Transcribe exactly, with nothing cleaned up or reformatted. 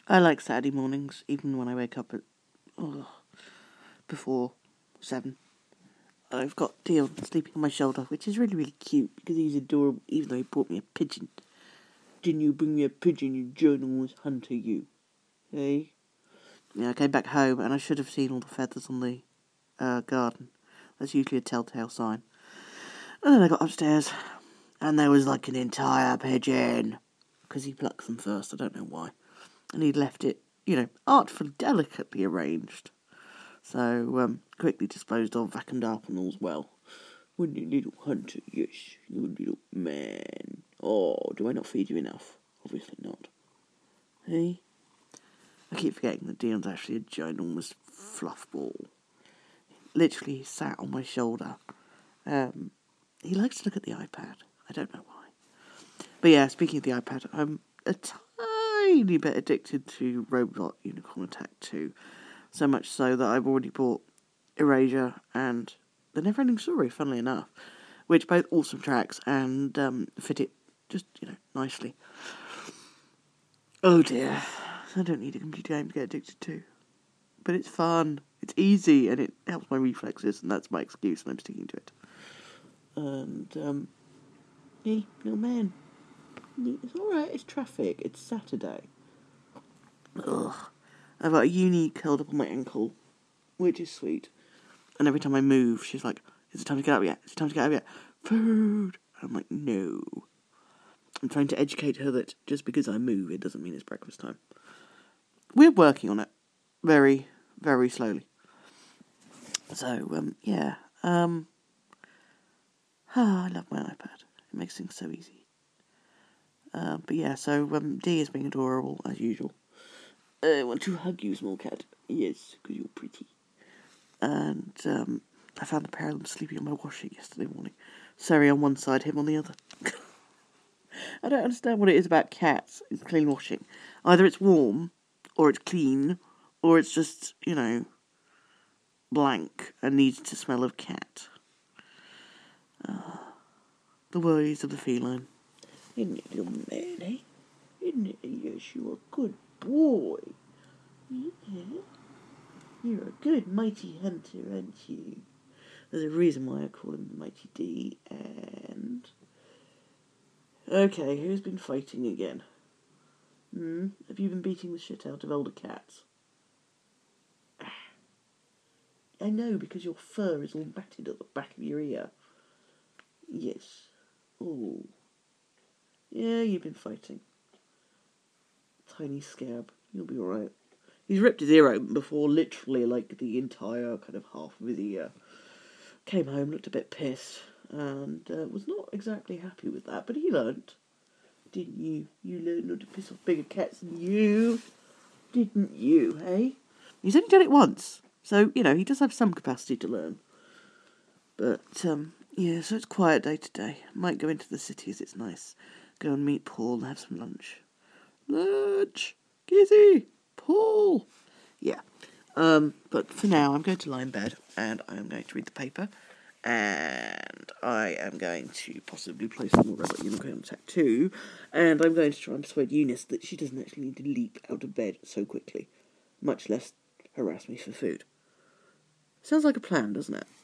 I like Saturday mornings, even when I wake up at oh, before seven. I've got Dion sleeping on my shoulder, which is really, really cute because he's adorable, even though he brought me a pigeon. Didn't you bring me a pigeon, you journalist hunter, you? Hey? Yeah, I came back home and I should have seen all the feathers on the uh, garden. That's usually a telltale sign. And then I got upstairs and there was like an entire pigeon. Because he plucks them first, I don't know why. And he'd left it, you know, artfully, delicately arranged. So, um, quickly disposed of, vacuumed up and all's well. When you little hunter, yes, you little man. Oh, do I not feed you enough? Obviously not. Hey? I keep forgetting that Dion's actually a ginormous fluff ball. Literally sat on my shoulder. Um, he likes to look at the iPad. I don't know why. But yeah, speaking of the iPad, I'm a tiny bit addicted to Robot Unicorn Attack two. So much so that I've already bought Erasure and The Neverending Story, funnily enough, which both awesome tracks and um, fit it just, you know, nicely. Oh dear, I don't need a computer game to get addicted to. But it's fun, it's easy, and it helps my reflexes, and that's my excuse, and I'm sticking to it. And, um, hey, little man, it's alright, it's traffic, it's Saturday. Ugh. I've got a uni curled up on my ankle, which is sweet. And every time I move, she's like, is it time to get up yet? Is it time to get up yet? Food! I'm like, no. I'm trying to educate her that just because I move, it doesn't mean it's breakfast time. We're working on it. Very, very slowly. So, um, yeah. Um, ah, I love my iPad. It makes things so easy. Uh, but yeah, so um, Dee is being adorable, as usual. I want to hug you, small cat. Yes, because you're pretty. And um, I found the pair of them sleeping on my washing yesterday morning. Surrey on one side, him on the other. I don't understand what it is about cats and clean washing. Either it's warm, or it's clean, or it's just, you know, blank and needs to smell of cat. Uh, the worries of the feline. Isn't it, little man, eh? Isn't it? Yes, you're a good boy. Yeah. You're a good mighty hunter, aren't you? There's a reason why I call him Mighty D, and... Okay, who's been fighting again? Hmm? Have you been beating the shit out of older cats? I know, because your fur is all matted at the back of your ear. Yes. Oh. Yeah, you've been fighting. Tiny scab. You'll be alright. He's ripped his ear open before, literally, like, the entire kind of half of his ear. Came home, looked a bit pissed, and uh, was not exactly happy with that, but he learnt. Didn't you? You learned not to piss off bigger cats than you. Didn't you, hey? He's only done it once, so, you know, he does have some capacity to learn. But, um, yeah, so it's quiet day today. Might go into the city as it's nice. Go and meet Paul and have some lunch. Lunch! Kizzy! Paul! Yeah. Um, but for now, I'm going to lie in bed, and I am going to read the paper, and I am going to possibly play some more Robot Unicorn Attack two, and I'm going to try and persuade Eunice that she doesn't actually need to leap out of bed so quickly, much less harass me for food. Sounds like a plan, doesn't it?